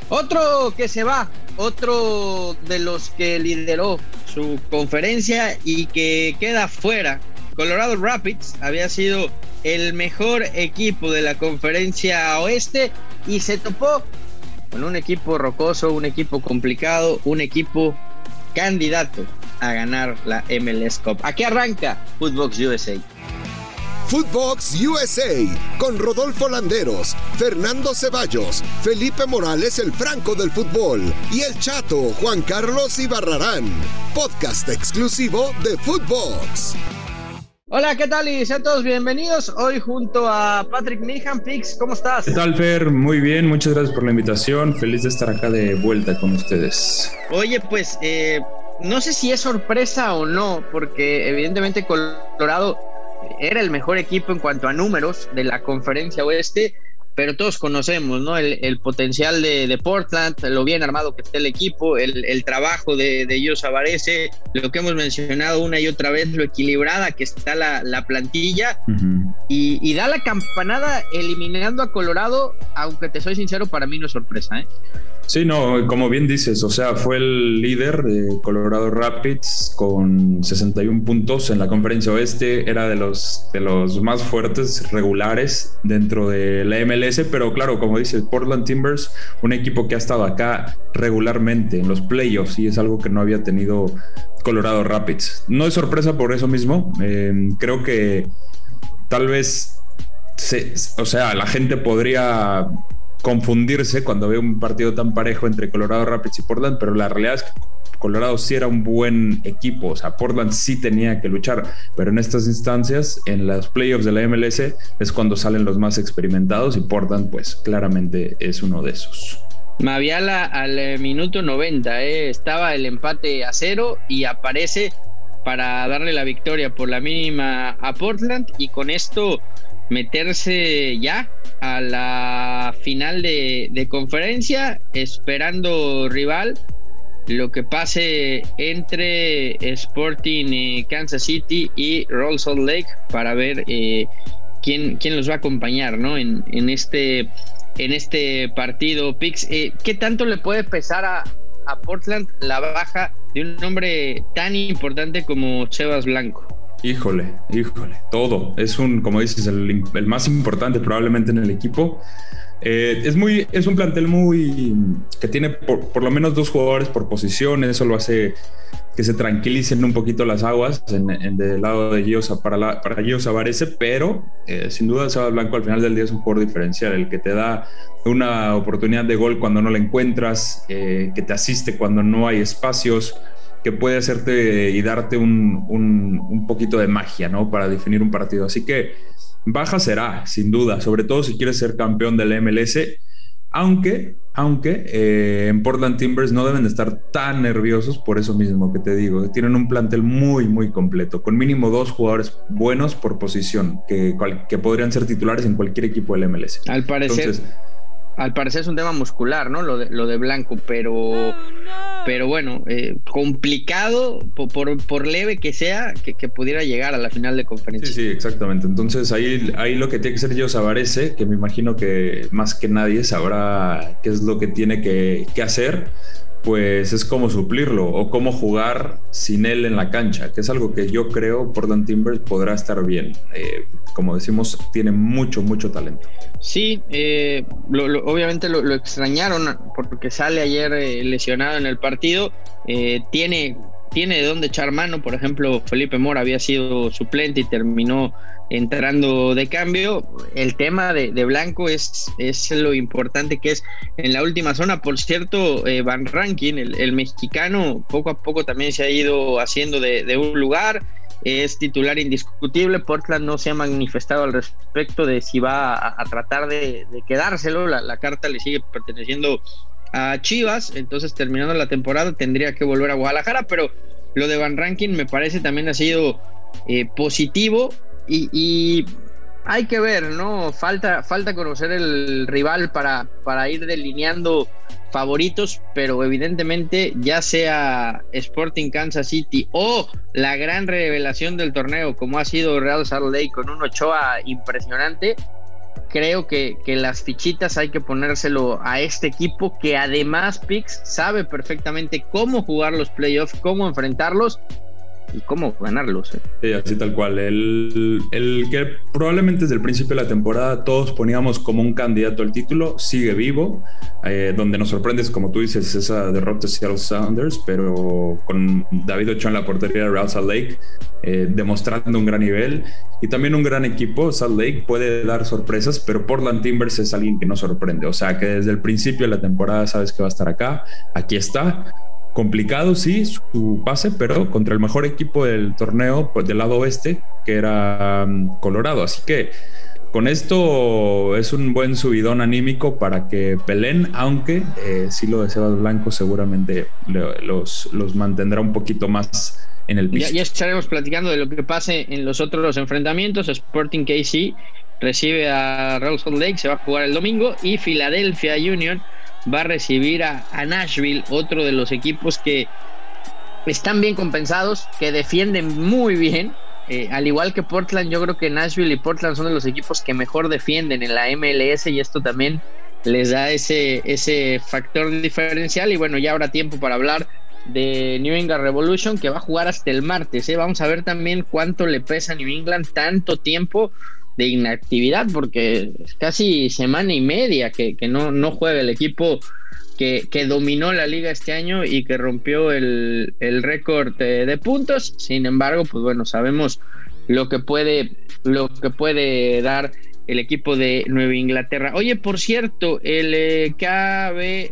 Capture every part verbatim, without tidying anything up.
Otro que se va, otro de los que lideró su conferencia y que queda fuera. Colorado Rapids había sido el mejor equipo de la conferencia oeste y se topó con un equipo rocoso, un equipo complicado, un equipo candidato a ganar la M L S Cup. Aquí arranca Footbox U S A. Footbox U S A con Rodolfo Landeros, Fernando Ceballos, Felipe Morales, el Franco del fútbol, y el Chato Juan Carlos Ibarrarán. Podcast exclusivo de Footbox. Hola, ¿qué tal? Y sean todos bienvenidos. Hoy junto a Patrick Meehan. Pix, ¿cómo estás? ¿Qué tal, Fer? Muy bien, muchas gracias por la invitación. Feliz de estar acá de vuelta con ustedes. Oye, pues, eh, no sé si es sorpresa o no, porque evidentemente Colorado era el mejor equipo en cuanto a números de la conferencia oeste, pero todos conocemos, ¿no? El, el potencial de, de Portland, lo bien armado que está el equipo, el, el trabajo de, de Gio Savarese, lo que hemos mencionado una y otra vez, lo equilibrada que está la, la plantilla, uh-huh. y, y da la campanada eliminando a Colorado, aunque te soy sincero, para mí no es sorpresa, ¿eh? Sí, no, como bien dices, o sea, fue el líder de Colorado Rapids con sesenta y uno puntos en la conferencia oeste, era de los, de los más fuertes regulares dentro de la M L S, pero claro, como dices, Portland Timbers, un equipo que ha estado acá regularmente en los playoffs y es algo que no había tenido Colorado Rapids. No es sorpresa por eso mismo, eh, creo que tal vez, se, o sea, la gente podría confundirse cuando ve un partido tan parejo entre Colorado Rapids y Portland, pero la realidad es que Colorado sí era un buen equipo, o sea, Portland sí tenía que luchar, pero en estas instancias, en las playoffs de la M L S, es cuando salen los más experimentados y Portland, pues, claramente es uno de esos. Maviala al minuto noventa, ¿eh? Estaba el empate a cero y aparece para darle la victoria por la mínima a Portland y con esto meterse ya a la final de, de conferencia, esperando rival, lo que pase entre Sporting eh, Kansas City y Real Salt Lake para ver eh, quién, quién los va a acompañar, ¿no? en, en, este, en este partido. Pix, eh, ¿qué tanto le puede pesar a, a Portland la baja de un hombre tan importante como Sebas Blanco? Híjole, híjole, todo. Es un, como dices, el, el más importante probablemente en el equipo. Eh, es muy, es un plantel muy que tiene por, por lo menos dos jugadores por posición. Eso lo hace que se tranquilicen un poquito las aguas en, en del lado de Gio para, la, para Gio Savarese, pero eh, sin duda Sebas Blanco al final del día es un jugador diferencial, el que te da una oportunidad de gol cuando no la encuentras, eh, que te asiste cuando no hay espacios, que puede hacerte y darte un, un, un poquito de magia, ¿no? Para definir un partido. Así que baja será, sin duda, sobre todo si quieres ser campeón de la M L S, aunque, aunque eh, en Portland Timbers no deben de estar tan nerviosos por eso mismo que te digo. Tienen un plantel muy, muy completo, con mínimo dos jugadores buenos por posición, que, que podrían ser titulares en cualquier equipo de la M L S. Al parecer... Entonces, Al parecer es un tema muscular, ¿no? Lo de, lo de Blanco, pero, oh, no. pero bueno, eh, complicado por, por, por leve que sea, que, que pudiera llegar a la final de conferencia. Sí, sí, exactamente. Entonces ahí, ahí lo que tiene que ser Gio Savarese, que me imagino que más que nadie sabrá qué es lo que tiene que, que hacer, pues es cómo suplirlo o cómo jugar sin él en la cancha, que es algo que yo creo Portland Timbers podrá estar bien. Eh, como decimos, tiene mucho, mucho talento. Sí, eh, lo, lo, obviamente lo, lo extrañaron porque sale ayer eh, lesionado en el partido. Eh, tiene, tiene de dónde echar mano. Por ejemplo, Felipe Mora había sido suplente y terminó entrando de cambio. El tema de, de Blanco es, es lo importante que es en la última zona. Por cierto, eh, Van Rankin, el, el mexicano, poco a poco también se ha ido haciendo de, de un lugar. Es titular indiscutible. Portland no se ha manifestado al respecto de si va a, a tratar de, de quedárselo. La, la carta le sigue perteneciendo a Chivas, entonces terminando la temporada tendría que volver a Guadalajara, pero lo de Van Rankin me parece también ha sido eh, positivo y, y hay que ver, ¿no? Falta, falta conocer el rival para, para ir delineando favoritos, pero evidentemente ya sea Sporting Kansas City o la gran revelación del torneo como ha sido Real Salt Lake con un Ochoa impresionante, creo que, que las fichitas hay que ponérselo a este equipo que además Pix sabe perfectamente cómo jugar los playoffs, cómo enfrentarlos y cómo ganarlos. ¿eh? Sí, así tal cual. El, el que probablemente desde el principio de la temporada todos poníamos como un candidato al título, sigue vivo. Eh, donde nos sorprende es, como tú dices, esa derrota de Seattle Sounders, pero con David Ochoa en la portería de Real Salt Lake, eh, demostrando un gran nivel y también un gran equipo. Salt Lake puede dar sorpresas, pero Portland Timbers es alguien que no sorprende. O sea, que desde el principio de la temporada sabes que va a estar acá, aquí está. Complicado, sí, su pase, pero contra el mejor equipo del torneo, pues del lado oeste, que era um, Colorado. Así que con esto es un buen subidón anímico para que peleen, aunque eh, sí lo de Sebas Blanco seguramente le, los, los mantendrá un poquito más en el piso. Ya, ya estaremos platicando de lo que pase en los otros enfrentamientos. Sporting K C recibe a Real Salt Lake, se va a jugar el domingo, y Philadelphia Union va a recibir a, a Nashville, otro de los equipos que están bien compensados, que defienden muy bien, eh, al igual que Portland. Yo creo que Nashville y Portland son de los equipos que mejor defienden en la M L S, y esto también les da ese, ese factor diferencial. Y bueno, ya habrá tiempo para hablar de New England Revolution, que va a jugar hasta el martes, ¿eh? Vamos a ver también cuánto le pesa a New England tanto tiempo de inactividad, porque es casi semana y media que, que no, no juega el equipo que, que dominó la liga este año y que rompió el, el récord de, de puntos. Sin embargo, pues bueno, sabemos lo que puede, lo que puede dar el equipo de Nueva Inglaterra. Oye, por cierto, el eh, K B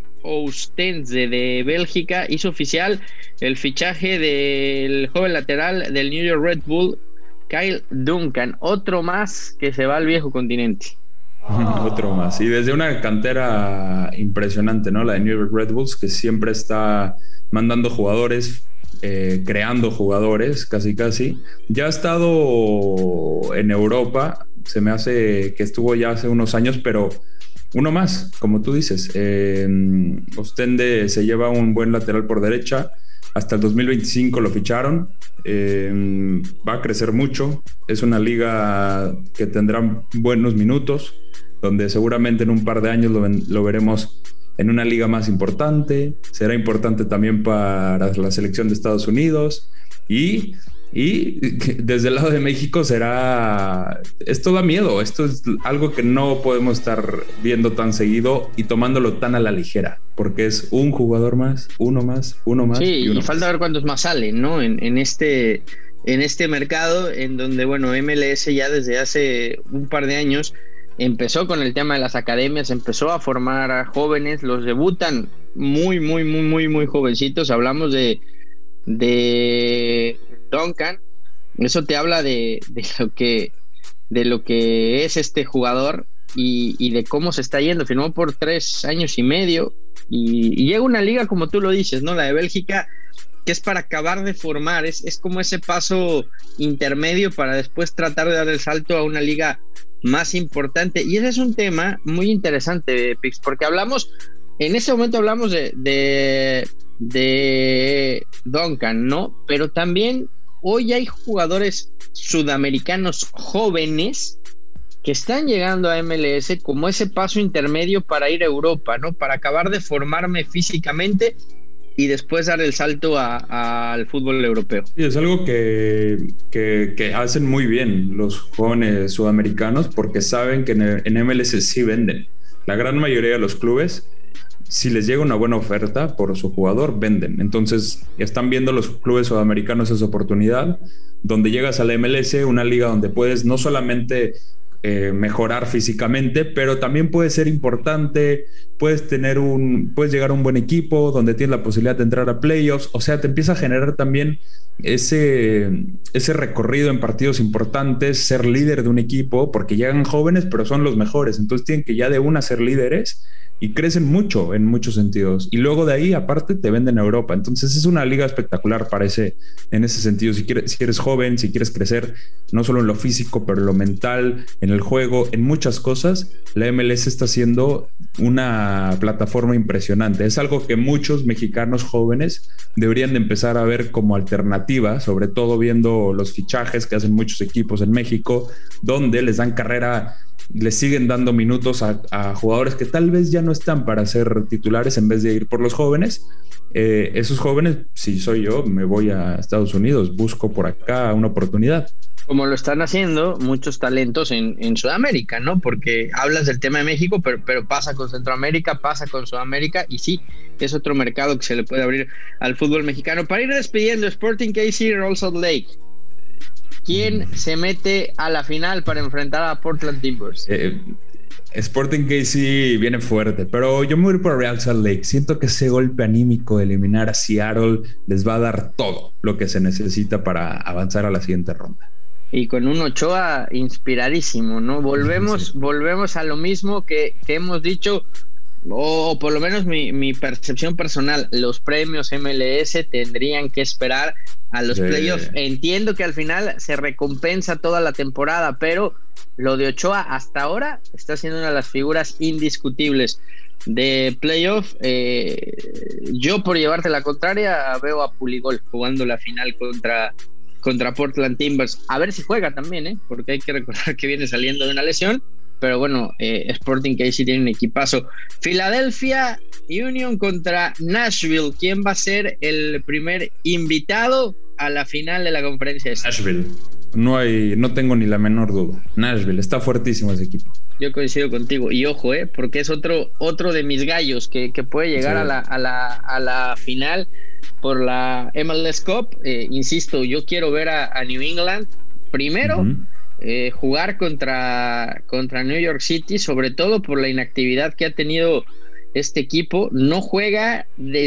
Oostende de Bélgica hizo oficial el fichaje del joven lateral del New York Red Bull, Kyle Duncan, otro más que se va al viejo continente. Otro más, y desde una cantera impresionante, ¿no? La de New York Red Bulls, que siempre está mandando jugadores, eh, creando jugadores, casi casi. Ya ha estado en Europa, se me hace que estuvo ya hace unos años, pero uno más, como tú dices. eh, Ostende se lleva un buen lateral por derecha. Hasta el dos mil veinticinco lo ficharon. Eh, va a crecer mucho. Es una liga que tendrá buenos minutos, donde seguramente en un par de años lo, lo veremos en una liga más importante. Será importante también para la selección de Estados Unidos. Y, y desde el lado de México será... Esto da miedo. Esto es algo que no podemos estar viendo tan seguido y tomándolo tan a la ligera, porque es un jugador más, uno más, uno más. Sí, y, uno y falta más. ver cuántos más salen, ¿no? En, en este, en este mercado, en donde, bueno, M L S ya desde hace un par de años empezó con el tema de las academias, empezó a formar a jóvenes, los debutan muy, muy, muy, muy, muy jovencitos. Hablamos de, de Duncan. Eso te habla de, de lo que, de lo que es este jugador y, y de cómo se está yendo. Firmó por tres años y medio. Y, y llega una liga, como tú lo dices, ¿no? La de Bélgica, que es para acabar de formar, es, es como ese paso intermedio para después tratar de dar el salto a una liga más importante. Y ese es un tema muy interesante, Pix, porque hablamos, en ese momento hablamos de, de, de Duncan, ¿no? Pero también hoy hay jugadores sudamericanos jóvenes que están llegando a M L S como ese paso intermedio para ir a Europa, ¿no? Para acabar de formarme físicamente y después dar el salto a, a, al fútbol europeo. Sí, es algo que, que, que hacen muy bien los jóvenes sudamericanos, porque saben que en, en M L S sí venden. La gran mayoría de los clubes, si les llega una buena oferta por su jugador, venden. Entonces están viendo los clubes sudamericanos esa oportunidad, donde llegas a la M L S, una liga donde puedes no solamente eh, mejorar físicamente, pero también puede ser importante, puedes tener un, puedes llegar a un buen equipo donde tienes la posibilidad de entrar a playoffs. O sea, te empieza a generar también ese, ese recorrido en partidos importantes, ser líder de un equipo, porque llegan jóvenes, pero son los mejores. Entonces tienen que ya de una ser líderes y crecen mucho en muchos sentidos. Y luego de ahí, aparte, te venden a Europa. Entonces es una liga espectacular para ese, en ese sentido. Si, quieres, si eres joven, si quieres crecer, no solo en lo físico, pero en lo mental, en el juego, en muchas cosas, la M L S está siendo una plataforma impresionante. Es algo que muchos mexicanos jóvenes deberían de empezar a ver como alternativa, sobre todo viendo los fichajes que hacen muchos equipos en México, donde les dan carrera le siguen dando minutos a, a jugadores que tal vez ya no están para ser titulares en vez de ir por los jóvenes. Eh, esos jóvenes, si soy yo, me voy a Estados Unidos, busco por acá una oportunidad. Como lo están haciendo muchos talentos en, en Sudamérica, ¿no? Porque hablas del tema de México, pero, pero pasa con Centroamérica, pasa con Sudamérica, y sí, es otro mercado que se le puede abrir al fútbol mexicano. Para ir despidiendo, Sporting K C, Real Salt Lake. ¿Quién se mete a la final para enfrentar a Portland Timbers? Eh, Sporting K C viene fuerte, pero yo me voy por Real Salt Lake. Siento que ese golpe anímico de eliminar a Seattle les va a dar todo lo que se necesita para avanzar a la siguiente ronda. Y con un Ochoa inspiradísimo, ¿no? Volvemos, sí. volvemos a lo mismo que, que hemos dicho, o por lo menos mi, mi percepción personal. Los premios M L S tendrían que esperar a los sí. playoffs. Entiendo que al final se recompensa toda la temporada, pero lo de Ochoa hasta ahora está siendo una de las figuras indiscutibles de playoff. Eh, yo, por llevarte la contraria, veo a Puligol jugando la final contra... contra Portland Timbers, a ver si juega también, ¿eh? Porque hay que recordar que viene saliendo de una lesión, pero bueno, eh, Sporting K C tiene un equipazo. Philadelphia Union contra Nashville, ¿quién va a ser el primer invitado a la final de la conferencia? Nashville, no hay, no tengo ni la menor duda. Nashville, está fuertísimo ese equipo. Yo coincido contigo, y ojo, eh, porque es otro, otro de mis gallos que, que puede llegar sí. a, la, a, la, a la final por la M L S Cup. Eh, insisto, yo quiero ver a, a New England primero uh-huh. eh, jugar contra, contra New York City, sobre todo por la inactividad que ha tenido este equipo. No juega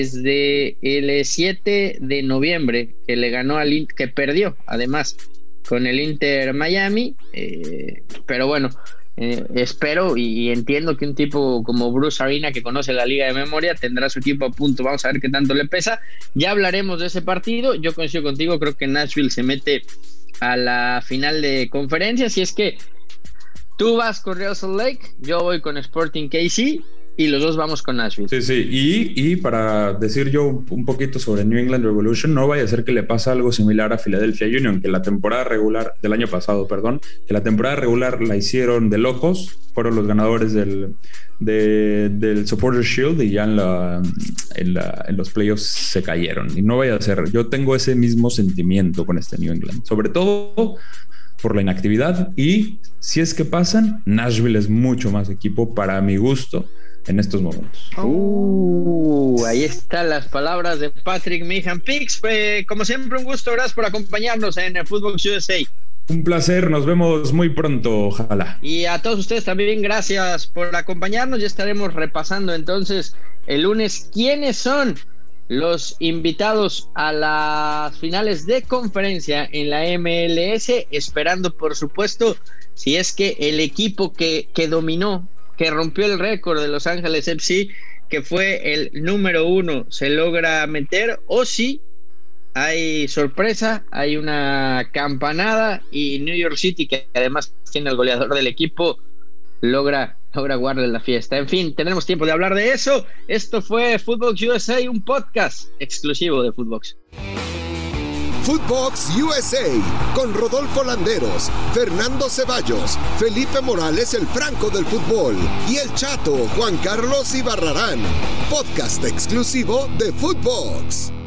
desde el siete de noviembre, que le ganó al que perdió además con el Inter Miami, eh, pero bueno, Eh, espero y, y entiendo que un tipo como Bruce Arena, que conoce la liga de memoria, tendrá su equipo a punto. Vamos a ver qué tanto le pesa. Ya hablaremos de ese partido. Yo coincido contigo, creo que Nashville se mete a la final de conferencia. Si es que tú vas con Real Salt Lake, yo voy con Sporting K C y los dos vamos con Nashville. Sí, sí, y, y para decir yo un poquito sobre New England Revolution, no vaya a ser que le pase algo similar a Philadelphia Union, que la temporada regular del año pasado, perdón, que la temporada regular la hicieron de locos, fueron los ganadores del, de, del Supporters Shield, y ya en, la, en, la, en los playoffs se cayeron. Y no vaya a ser, yo tengo ese mismo sentimiento con este New England, sobre todo por la inactividad, y si es que pasan, Nashville es mucho más equipo para mi gusto en estos momentos. Uh, ahí están las palabras de Patrick Meehan. Pix, eh, como siempre, un gusto. Gracias por acompañarnos en el Footbox U S A. Un placer, nos vemos muy pronto, ojalá. Y a todos ustedes también, gracias por acompañarnos. Ya estaremos repasando entonces el lunes quiénes son los invitados a las finales de conferencia en la M L S, esperando, por supuesto, si es que el equipo que, que dominó, que rompió el récord de Los Ángeles F C, que fue el número uno, se logra meter, o si hay sorpresa, hay una campanada y New York City, que además tiene el goleador del equipo, logra, logra guardar la fiesta. En fin, tenemos tiempo de hablar de eso. Esto fue Footbox U S A, un podcast exclusivo de Footbox. Footbox U S A con Rodolfo Landeros, Fernando Ceballos, Felipe Morales, el Franco del fútbol, y el Chato Juan Carlos Ibarrarán. Podcast exclusivo de Footbox.